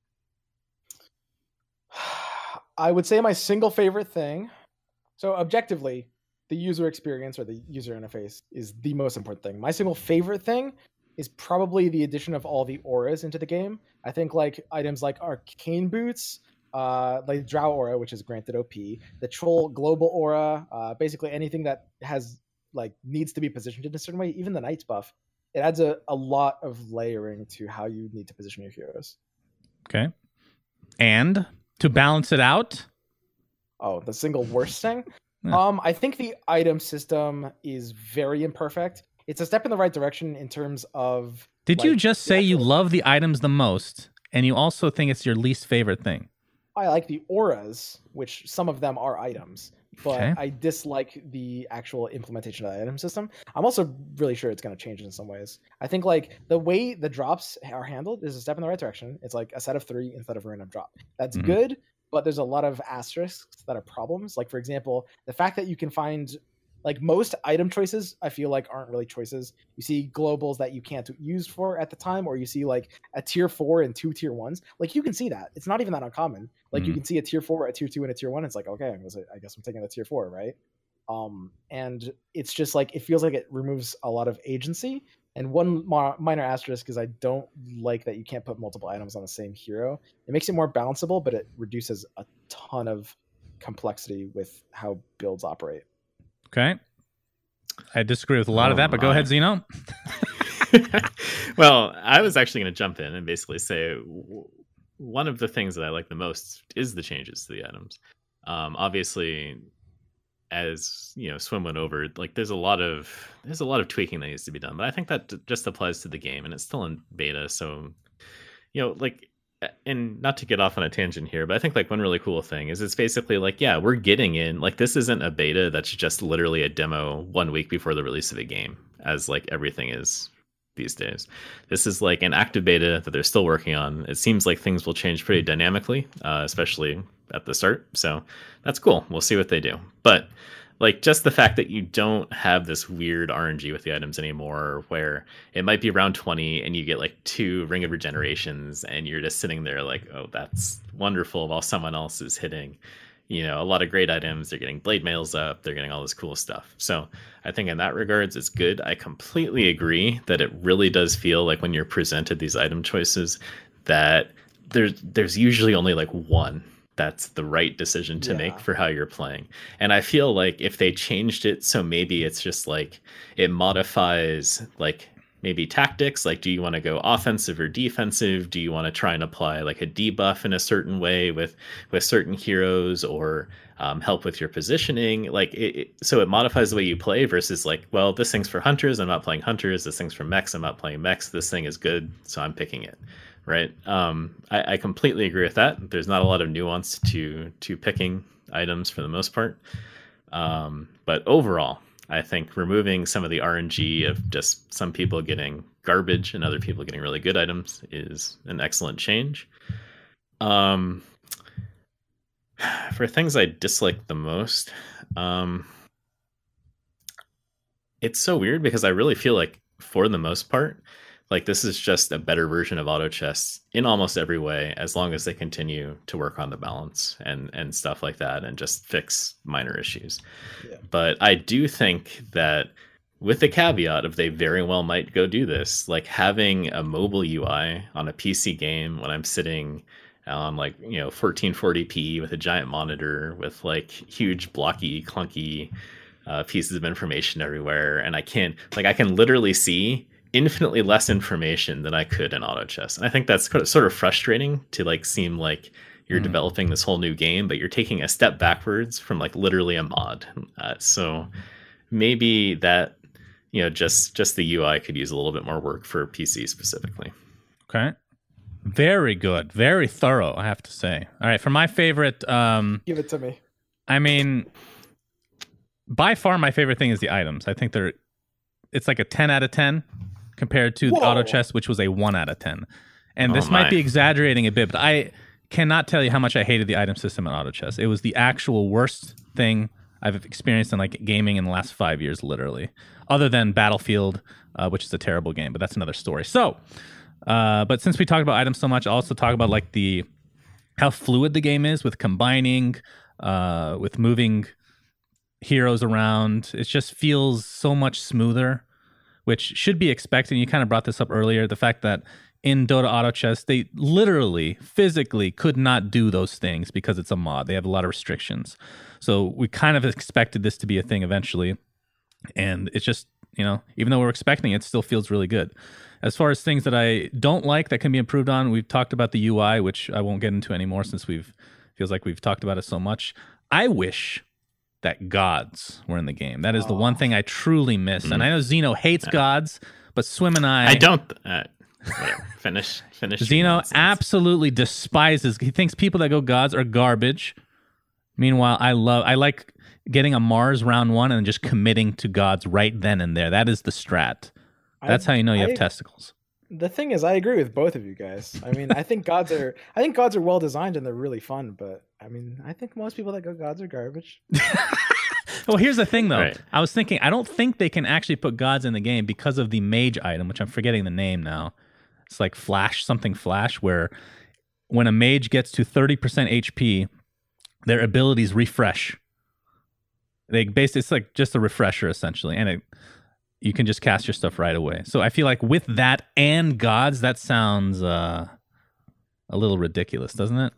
S2: I would say my single favorite thing. So objectively, the user experience or the user interface is the most important thing. My single favorite thing is probably the addition of all the auras into the game. I think like items like arcane boots, uh, like Drow aura, which is granted O P, the Troll global aura, uh, basically anything that has like needs to be positioned in a certain way, even the Knight's buff. It adds a, a lot of layering to how you need to position your heroes.
S1: Okay. And to balance it out,
S2: Oh, the single worst thing?
S1: Yeah.
S2: Um, I think the item system is very imperfect. It's a step in the right direction in terms of...
S1: did
S2: like,
S1: you just say you
S2: actual-
S1: love the items the most, and you also think it's your least favorite thing?
S2: I like the auras, which some of them are items, but
S1: Okay.
S2: I dislike the actual implementation of the item system. I'm also really sure it's going to change in some ways. I think like the way the drops are handled is a step in the right direction. It's like a set of three instead of a random drop. That's
S1: Mhm.
S2: good, but there's a lot of asterisks that are problems. Like, for example, the fact that you can find like most item choices, I feel like aren't really choices. You see globals that you can't use for at the time, or you see like a tier four and two tier ones. Like you can see that. It's not even that uncommon. Like you
S1: Mhm.
S2: can see a tier four, a tier two, and a tier one. It's like, okay, I guess, I guess I'm taking the tier four, right? Um, and it's just like, it feels like it removes a lot of agency. And one mo- minor asterisk is I don't like that you can't put multiple items on the same hero. It makes it more balanceable, but it reduces a ton of complexity with how builds operate.
S1: Okay. I disagree with a lot of
S3: Oh
S1: that, but go
S3: my.
S1: ahead, Zeno.
S3: Well, I was actually going to jump in and basically say w- one of the things that I like the most is the changes to the items. Um, obviously, as you know, Swim went over, like there's a lot of there's a lot of tweaking that needs to be done, but I think that just applies to the game, and it's still in beta, so you know, like. And not to get off on a tangent here, but I think like one really cool thing is it's basically like, yeah, we're getting in, like this isn't a beta that's just literally a demo one week before the release of a game, as like everything is these days. This is like an active beta that they're still working on. It seems like things will change pretty dynamically, uh, especially at the start. So that's cool. We'll see what they do. But like just the fact that you don't have this weird R N G with the items anymore, where it might be round twenty and you get like two Ring of Regenerations and you're just sitting there like, oh, that's wonderful, while someone else is hitting, you know, a lot of great items. They're getting blade mails up. They're getting all this cool stuff. So I think in that regards, it's good. I completely agree that it really does feel like when you're presented these item choices that there's there's usually only like one that's the right decision to
S2: Yeah.
S3: make for how you're playing. And I feel like if they changed it, so maybe it's just like it modifies like maybe tactics, like do you want to go offensive or defensive? Do you want to try and apply like a debuff in a certain way with with certain heroes, or um, help with your positioning? Like it, it, so it modifies the way you play versus like, well, this thing's for hunters, I'm not playing hunters. This thing's for mechs, I'm not playing mechs. This thing is good, so I'm picking it. Right. Um, I, I completely agree with that. There's not a lot of nuance to to picking items for the most part. Um, but overall, I think removing some of the R N G of just some people getting garbage and other people getting really good items is an excellent change. Um, for things I dislike the most, um, it's so weird because I really feel like for the most part, like this is just a better version of auto chess in almost every way, as long as they continue to work on the balance and and stuff like that and just fix minor issues.
S2: Yeah.
S3: But I do think that with the caveat of they very well might go do this, like having a mobile U I on a P C game when I'm sitting on like, you know, fourteen forty p with a giant monitor with like huge blocky clunky uh, pieces of information everywhere, and I can't like I can literally see infinitely less information than I could in auto chess. And I think that's sort of frustrating to like seem like you're
S1: Mhm.
S3: developing this whole new game, but you're taking a step backwards from like literally a mod. Uh, so maybe that, you know, just just the U I could use a little bit more work for P C specifically.
S1: Okay. Very good. Very thorough, I have to say. All right, for my favorite... Um,
S2: Give it to me.
S1: I mean, by far my favorite thing is the items. I think they're... It's like a ten out of ten compared to
S2: Whoa.
S1: the auto chest, which was a one out of ten. And
S3: Oh
S1: this
S3: my.
S1: might be exaggerating a bit, but I cannot tell you how much I hated the item system in auto chess. It was the actual worst thing I've experienced in like gaming in the last five years, literally. Other than Battlefield, uh, which is a terrible game, but that's another story. So, uh, but since we talked about items so much, I'll also talk about like the how fluid the game is with combining, uh, with moving heroes around. It just feels so much smoother, which should be expected. You kind of brought this up earlier, the fact that in Dota Auto Chess, they literally, physically could not do those things because it's a mod. They have a lot of restrictions. So we kind of expected this to be a thing eventually. And it's just, you know, even though we're expecting it, it still feels really good. As far as things that I don't like that can be improved on, we've talked about the U I, which I won't get into anymore since we've feels like we've talked about it so much. I wish that gods were in the game. That is the one thing I truly miss.
S3: Mm.
S1: And I know Zeno hates
S3: Yeah.
S1: gods, but Swim and I...
S3: I don't. Uh, whatever. Finish. Finish. your
S1: Zeno
S3: nonsense.
S1: absolutely despises. He thinks people that go gods are garbage. Meanwhile, I love. I like getting a Mars round one and just committing to gods right then and there. That is the strat. That's
S2: I-
S1: how you know you
S2: I-
S1: have testicles.
S2: The thing is, I agree with both of you guys. I mean, I think gods are, I think gods are well designed and they're really fun. But I mean, I think most people that go gods are garbage.
S1: Well, here's the thing, though.
S3: Right.
S1: I was thinking, I don't think they can actually put gods in the game because of the mage item, which I'm forgetting the name now. It's like Flash, something Flash, where when a mage gets to thirty percent H P, their abilities refresh. They basically, it's like just a refresher essentially, and it, you can just cast your stuff right away. So I feel like with that and gods, that sounds uh, a little ridiculous, doesn't it?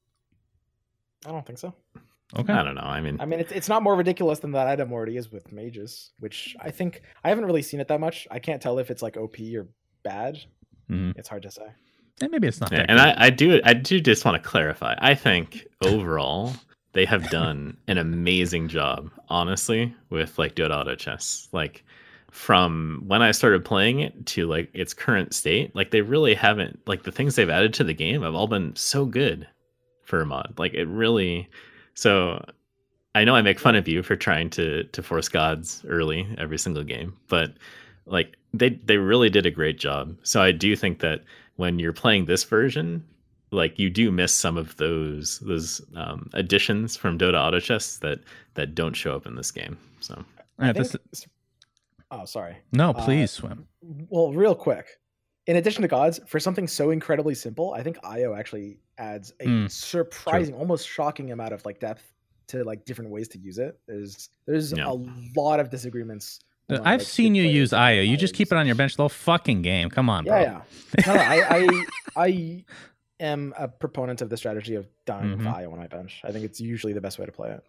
S2: I don't think so.
S1: Okay.
S3: I don't know. I mean,
S2: I mean, it's it's not more ridiculous than that item already is with mages, which I think I haven't really seen it that much. I can't tell if it's like O P or bad.
S1: Mhm.
S2: It's hard to say.
S1: And maybe it's not
S3: yeah,
S1: that
S3: and
S1: good.
S3: I, I do. I do just want to clarify. I think overall they have done an amazing job, honestly, with like Dota Auto Chess. Like from when I started playing it to like its current state, like they really haven't. Like the things they've added to the game have all been so good for a mod. Like it really. So I know I make fun of you for trying to to force gods early every single game, but like they they really did a great job. So I do think that when you're playing this version, like you do miss some of those those um, additions from Dota Auto Chess that that don't show up in this game. So
S1: Yeah,
S2: I
S1: this-
S2: think- Oh, sorry.
S1: no,
S2: uh,
S1: please, Swim.
S2: Well, real quick. In addition to gods, for something so incredibly simple, I think I O actually adds a
S1: Mm,
S2: surprising, almost shocking amount of like depth to like different ways to use it. There's there's
S3: Yeah.
S2: a lot of disagreements. among,
S1: I've
S2: like,
S1: seen
S2: good
S1: you
S2: players
S1: use
S2: on
S1: I O. You just keep it
S2: items.
S1: on your bench the whole fucking game. Come on, bro.
S2: Yeah, yeah. No, no, I, I I am a proponent of the strategy of dying
S1: Mhm.
S2: with I O on my bench. I think it's usually the best way to play it.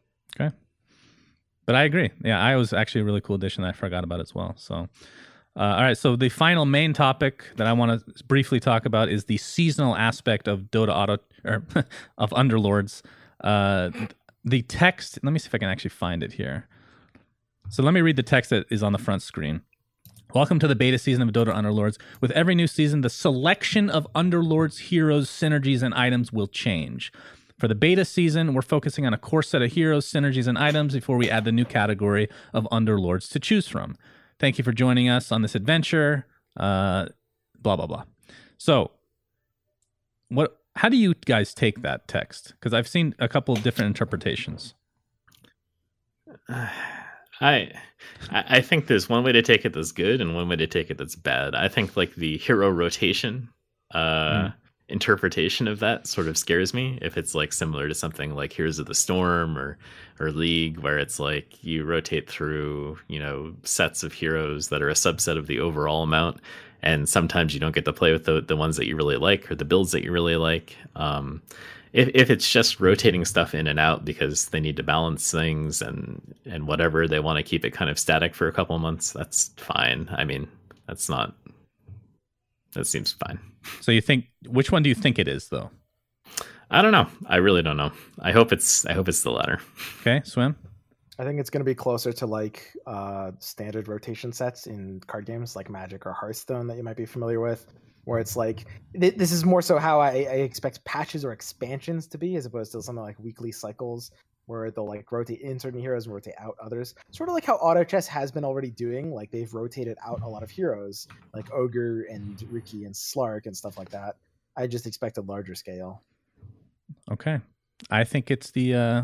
S1: But I agree. Yeah, I O is actually a really cool addition that I forgot about as well. So, uh, all right. So the final main topic that I want to briefly talk about is the seasonal aspect of Dota Auto or of Underlords. Uh, the text. Let me see if I can actually find it here. So let me read the text that is on the front screen. Welcome to the beta season of Dota Underlords. With every new season, the selection of Underlords, heroes, synergies, and items will change. For the beta season, we're focusing on a core set of heroes, synergies, and items before we add the new category of Underlords to choose from. Thank you for joining us on this adventure. Uh, blah, blah, blah. So, what? How do you guys take that text? Because I've seen a couple of different interpretations.
S3: I I think there's one way to take it that's good and one way to take it that's bad. I think like the hero rotation uh,
S1: Mm.
S3: interpretation of that sort of scares me. If it's like similar to something like Heroes of the Storm or or League, where it's like you rotate through, you know, sets of heroes that are a subset of the overall amount, and sometimes you don't get to play with the the ones that you really like or the builds that you really like. Um, If if it's just rotating stuff in and out because they need to balance things and and whatever, they want to keep it kind of static for a couple of months, that's fine. I mean, that's not that seems fine.
S1: So you think, which one do you think it is, though?
S3: I don't know. I really don't know. I hope it's I hope it's the latter.
S1: Okay, Swim?
S2: I think it's going to be closer to like uh, standard rotation sets in card games like Magic or Hearthstone that you might be familiar with, where it's like th- this is more so how I, I expect patches or expansions to be, as opposed to something like weekly cycles where they'll like rotate in certain heroes and rotate out others. Sort of like how Auto Chess has been already doing. Like they've rotated out a lot of heroes, like Ogre and Riki and Slark and stuff like that. I just expect a larger scale.
S1: Okay, I think it's the. Uh...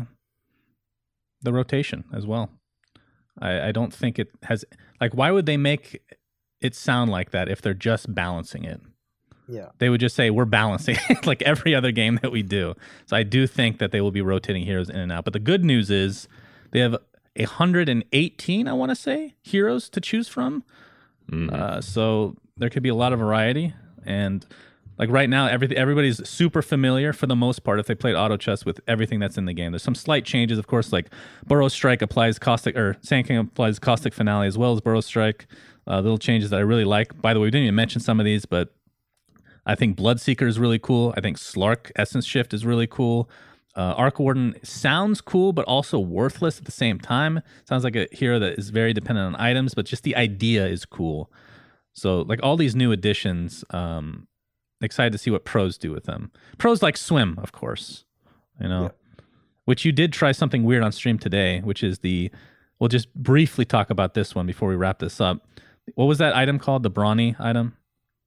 S1: the rotation as well. I, I don't think it has like why would they make it sound like that if they're just balancing it?
S2: Yeah.
S1: They would just say we're balancing it like every other game that we do. So I do think that they will be rotating heroes in and out. But the good news is they have one hundred eighteen, I want to say, heroes to choose from. Mm. Uh, so there could be a lot of variety. And like right now, everything everybody's super familiar for the most part if they played Auto Chess with everything that's in the game. There's some slight changes, of course, like Burrow Strike applies Caustic, or Sand King applies Caustic Finale as well as Burrow Strike. Uh, little changes that I really like. By the way, we didn't even mention some of these, but I think Bloodseeker is really cool. I think Slark Essence Shift is really cool. Uh, Arc Warden sounds cool, but also worthless at the same time. Sounds like a hero that is very dependent on items, but just the idea is cool. So like all these new additions, um, excited to see what pros do with them. Pros like Swim, of course, you know, yep. Which you did try something weird on stream today, which is the, we'll just briefly talk about this one before we wrap this up. What was that item called? The Brawny item?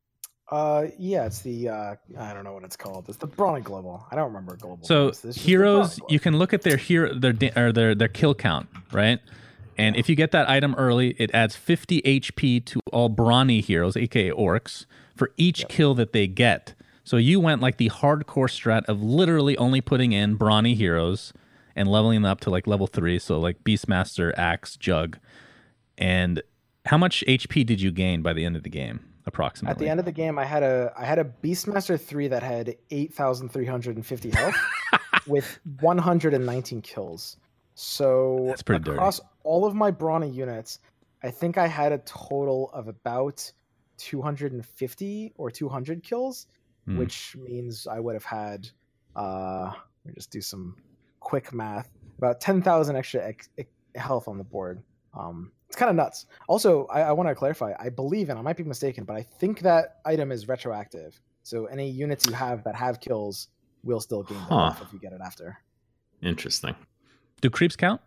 S2: Uh, yeah, it's the, uh, I don't know what it's called. It's the Brawny Global. I don't remember Global.
S1: So heroes, you can look at their hero, their, or their, their kill count, right? And if you get that item early, it adds fifty H P to all Brawny heroes, aka orcs, for each yep. kill that they get. So you went like the hardcore strat of literally only putting in Brawny heroes and leveling them up to like level three. So like Beastmaster, Axe, Jug. And how much H P did you gain by the end of the game, approximately?
S2: At the end of the game, I had a I had a Beastmaster three that had eight thousand three hundred fifty health with one hundred nineteen kills. So
S1: that's pretty
S2: across
S1: dirty.
S2: all of my Brawny units, I think I had a total of about two hundred fifty or two hundred kills, mm. which means I would have had, uh, let me just do some quick math, about ten thousand extra ex- ex- health on the board. Um, it's kind of nuts. Also, I, I want to clarify, I believe, and I might be mistaken, but I think that item is retroactive. So any units you have that have kills will still gain
S3: huh.
S2: health if you get it after.
S3: Interesting.
S1: Do creeps count?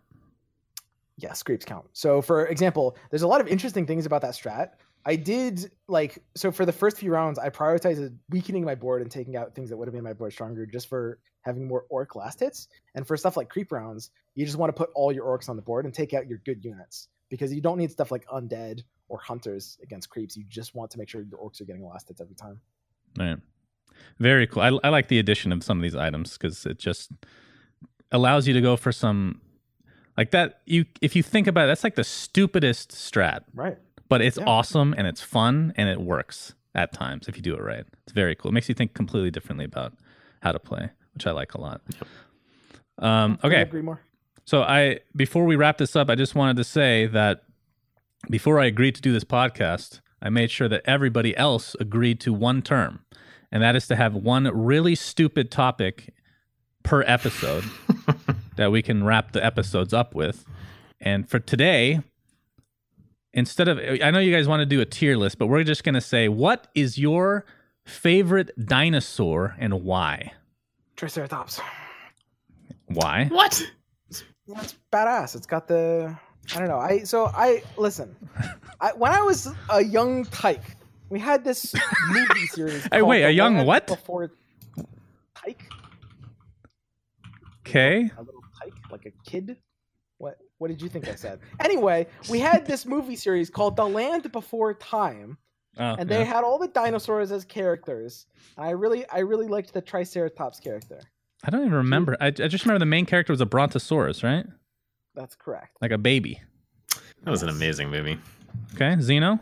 S2: Yes, creeps count. So for example, there's a lot of interesting things about that strat. I did like, so for the first few rounds, I prioritized weakening my board and taking out things that would have made my board stronger just for having more orc last hits. And for stuff like creep rounds, you just want to put all your orcs on the board and take out your good units because you don't need stuff like undead or hunters against creeps. You just want to make sure your orcs are getting last hits every time.
S1: Right. Very cool. I, I like the addition of some of these items because it just allows you to go for some like that. You, if you think about it, that's like the stupidest strat,
S2: right?
S1: But it's
S2: yeah.
S1: awesome and it's fun and it works at times if you do it right. It's very cool. It makes you think completely differently about how to play, which I like a lot.
S2: Yep.
S1: Um, okay.
S2: I agree more.
S1: So I, before we wrap this up, I just wanted to say that before I agreed to do this podcast, I made sure that everybody else agreed to one term, and that is to have one really stupid topic per episode that we can wrap the episodes up with. And for today, instead of, I know you guys want to do a tier list, but we're just going to say, what is your favorite dinosaur and why?
S2: Triceratops.
S1: Why?
S3: What?
S2: That's badass. It's got the, I don't know. I so I listen. I, when I was a young tyke, we had this movie series.
S1: Hey, wait, a young what?
S2: Before tyke.
S1: Okay.
S2: A little tyke, like a kid. What? What did you think I said? Anyway, we had this movie series called The Land Before Time,
S1: oh,
S2: and they
S1: yeah.
S2: had all the dinosaurs as characters. And I really, I really liked the Triceratops character.
S1: I don't even remember. I, I just remember the main character was a Brontosaurus, right?
S2: That's correct.
S1: Like a baby.
S3: That was an amazing movie.
S1: Okay, Zeno?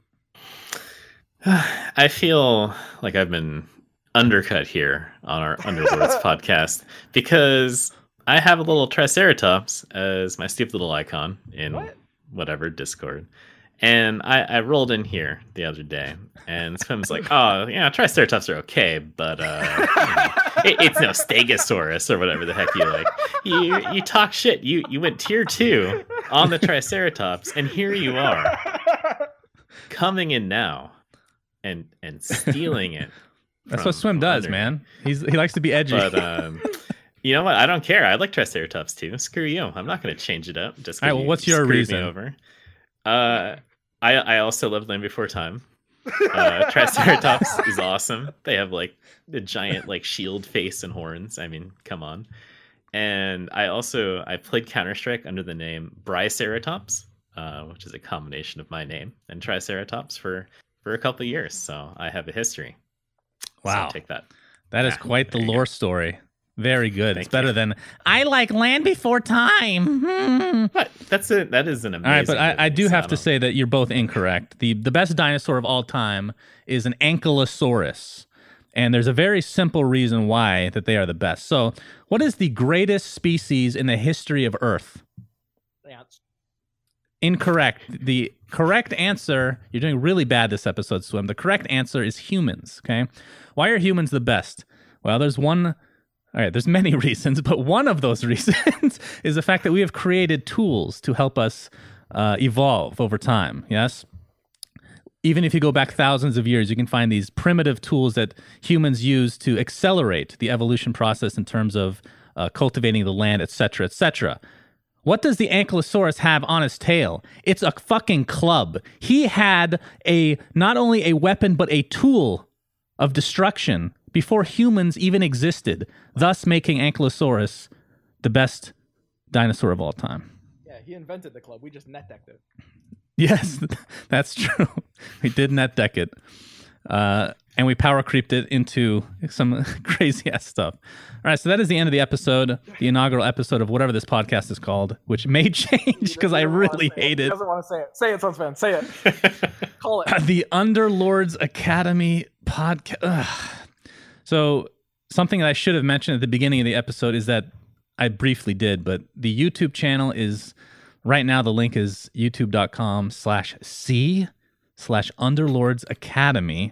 S3: I feel like I've been undercut here on our Underlords podcast because I have a little Triceratops as my stupid little icon in
S2: What?
S3: whatever Discord. And I, I rolled in here the other day, and Swim's like, "Oh, yeah, Triceratops are okay, but uh, you know, it, it's no Stegosaurus or whatever the heck you like. You you talk shit. You you went tier two on the Triceratops, and here you are, coming in now, and and stealing it."
S1: That's
S3: from-
S1: what Swim
S3: from
S1: does,
S3: under-
S1: man. He's he likes to be edgy.
S3: But um, you know what? I don't care. I like Triceratops too. Screw you. I'm not going to change it up. Just 'cause
S1: All right, well,
S3: you
S1: what's your
S3: screwed me
S1: reason?
S3: Over. Uh, I I also love Land Before Time. Uh, Triceratops is awesome. They have like the giant like shield face and horns. I mean, come on. And I also I played Counter-Strike under the name Briceratops, uh, which is a combination of my name and Triceratops for for a couple of years. So I have a history.
S1: Wow.
S3: So take that.
S1: That is
S3: Yeah,
S1: quite the
S3: there you
S1: lore
S3: go.
S1: story. Very good.
S3: Thank
S1: It's better
S3: you.
S1: than I like Land Before Time. Hmm.
S3: But that's a that is an amazing.
S1: All right, but I, I
S3: movie,
S1: do
S3: so
S1: have to
S3: don't-
S1: say that you're both incorrect. The the best dinosaur of all time is an Ankylosaurus. And there's a very simple reason why that they are the best. So, what is the greatest species in the history of Earth?
S2: Ants.
S1: Incorrect. The correct answer, you're doing really bad this episode, Swim. The correct answer is humans, okay? Why are humans the best? Well, there's one, all right, there's many reasons, but one of those reasons is the fact that we have created tools to help us uh, evolve over time, yes? Even if you go back thousands of years, you can find these primitive tools that humans use to accelerate the evolution process in terms of uh, cultivating the land, et cetera, et cetera. What does the Ankylosaurus have on his tail? It's a fucking club. He had a not only a weapon but a tool of destruction before humans even existed, thus making Ankylosaurus the best dinosaur of all time.
S2: Yeah, he invented the club. We just net decked it.
S1: Yes, that's true. We did net deck it. Uh, and we power creeped it into some crazy ass stuff. All right, so that is the end of the episode, the inaugural episode of whatever this podcast is called, which may change because I really hate
S2: He
S1: it.
S2: doesn't want to say it. Say it, Sunsfan. Say it. Call it.
S1: The Underlords Academy podcast. So something that I should have mentioned at the beginning of the episode is that I briefly did, but the YouTube channel is right now. The link is youtube.com slash C slash Underlords Academy.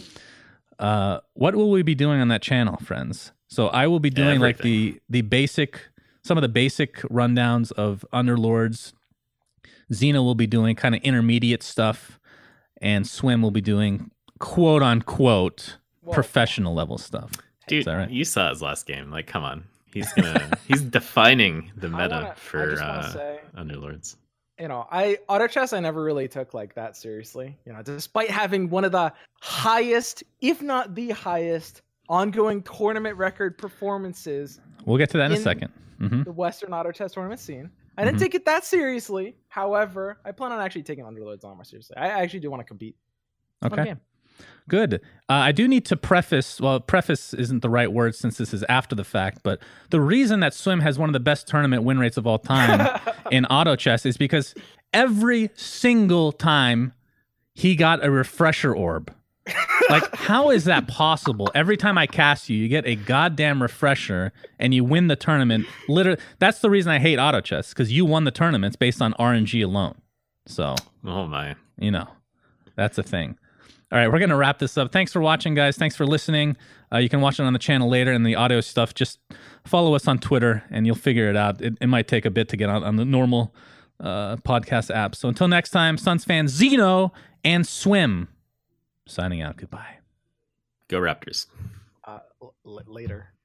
S1: Uh, what will we be doing on that channel, friends? So I will be doing like the the basic, some of the basic rundowns of Underlords. Xena will be doing kind of intermediate stuff, and Swim will be doing quote unquote
S2: Whoa.
S1: professional level stuff.
S3: Dude,
S1: Is that right?
S3: you saw his last game. Like, come on. He's gonna he's defining the
S2: I
S3: meta
S2: wanna- I
S3: for
S2: just wanna
S3: uh,
S2: say-
S3: Underlords.
S2: You know, I auto chess I never really took like that seriously. You know, despite having one of the highest, if not the highest, ongoing tournament record performances
S1: We'll get to that in, a
S2: in-
S1: second. hmm
S2: the Western auto chess tournament scene. I didn't
S1: Mhm.
S2: take it that seriously. However, I plan on actually taking Underlords on more seriously. I actually do want to compete. It's a fun
S1: Okay.
S2: game.
S1: Good. Uh, I do need to preface, well, preface isn't the right word since this is after the fact, but the reason that Swim has one of the best tournament win rates of all time in auto chess is because every single time he got a refresher orb. Like, how is that possible? Every time I cast you, you get a goddamn refresher and you win the tournament. Literally, that's the reason I hate auto chess, because you won the tournaments based on R N G alone. So,
S3: Oh my.
S1: you know, that's a thing. All right, we're going to wrap this up. Thanks for watching, guys. Thanks for listening. Uh, you can watch it on the channel later, and the audio stuff, just follow us on Twitter, and you'll figure it out. It, it might take a bit to get out on the normal uh, podcast app. So until next time, Suns fans, Xeno and Swim signing out. Goodbye.
S3: Go Raptors.
S2: Uh, l- l- later.